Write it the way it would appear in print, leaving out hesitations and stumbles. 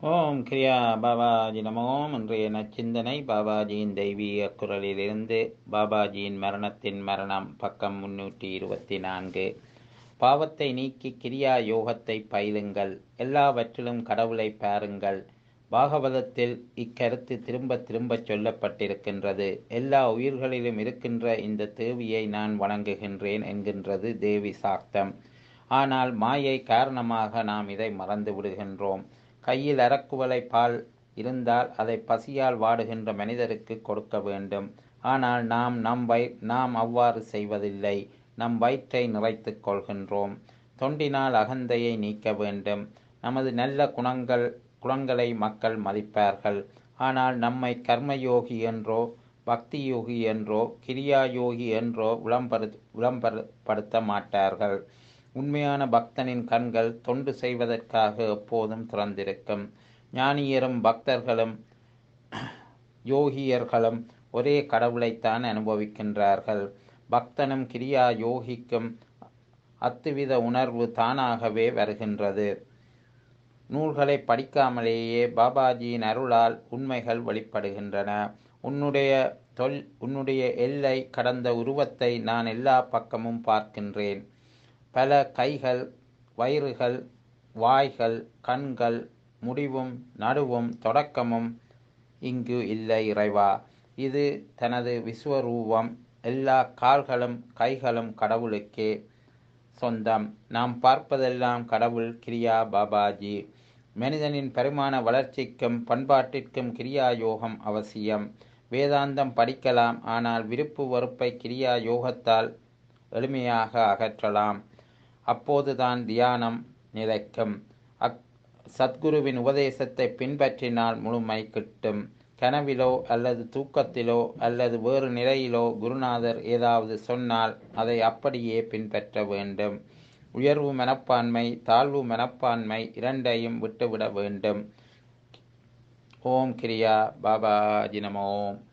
ஓம் கிரியா பாபாஜி நமோம். இன்றைய நச்சிந்தனை பாபாஜியின் தெய்வீக குரலிலிருந்து. பாபாஜியின் மரணத்தின் மரணம், பக்கம் 324. பாவத்தை நீக்கி கிரியா யோகத்தை பயிலுங்கள், எல்லாவற்றிலும் கடவுளை பாருங்கள். பாகவதத்தில் இக்கருத்து திரும்ப திரும்ப சொல்லப்பட்டிருக்கின்றது. எல்லா உயிர்களிலும் இருக்கின்ற இந்த தேவியை நான் வணங்குகின்றேன் என்கின்றது தேவி சாக்தம். ஆனால் மாயை காரணமாக நாம் இதை மறந்து விடுகின்றோம். கையில் அரக்குவளை பால் இருந்தால் அதை பசியால் வாடுகின்ற மனிதருக்கு கொடுக்க வேண்டும். ஆனால் நாம் அவ்வாறு செய்வதில்லை. நம் வயிற்றை நிறைத்துக் கொள்கின்றோம். தொண்டினால் அகந்தையை நீக்க வேண்டும். நமது நல்ல குணங்களை மக்கள் மதிப்பார்கள். ஆனால் நம்மை கர்மயோகி என்றோ, பக்தி யோகி என்றோ, கிரியா யோகி என்றோ விளம்பரப்படுத்த மாட்டார்கள். உண்மையான பக்தனின் கண்கள் தொண்டு செய்வதற்காக எப்போதும் திறந்திருக்கும். ஞானியரும் பக்தர்களும் யோகியர்களும் ஒரே கடவுளைத்தான் அனுபவிக்கின்றார்கள். பக்தனும் கிரியா யோகிக்கும் அத்துவித உணர்வு தானாகவே வருகின்றது. நூல்களை படிக்காமலேயே பாபாஜியின் அருளால் உண்மைகள் வெளிப்படுகின்றன. உன்னுடைய எல்லை கடந்த உருவத்தை நான் எல்லா பக்கமும் பார்க்கின்றேன். பல கைகள், வயிறுகள், வாய்கள், கண்கள், முடிவும் நடுவும் தொடக்கமும் இங்கு இல்லை இறைவா. இது தனது விஸ்வரூபம். எல்லா கால்களும் கைகளும் கடவுளுக்கே சொந்தம். நாம் பார்ப்பதெல்லாம் கடவுள் கிரியா பாபாஜி. மனிதனின் பரிமாண வளர்ச்சிக்கும் பண்பாட்டிற்கும் கிரியா யோகம் அவசியம். வேதாந்தம் படிக்கலாம், ஆனால் விருப்பு வெறுப்பை கிரியா யோகத்தால் எளிமையாக அகற்றலாம். அப்போதுதான் தியானம் நிலைக்கும். சத்குருவின் உபதேசத்தை பின்பற்றினால் முழுமை கிட்டும். கனவிலோ அல்லது தூக்கத்திலோ அல்லது வேறு நிலையிலோ குருநாதர் ஏதாவது சொன்னால் அதை அப்படியே பின்பற்ற வேண்டும். உயர்வு மனப்பான்மை, தாழ்வு மனப்பான்மை இரண்டையும் விட்டுவிட வேண்டும். ஓம் கிரியா பாபாஜி நமோ.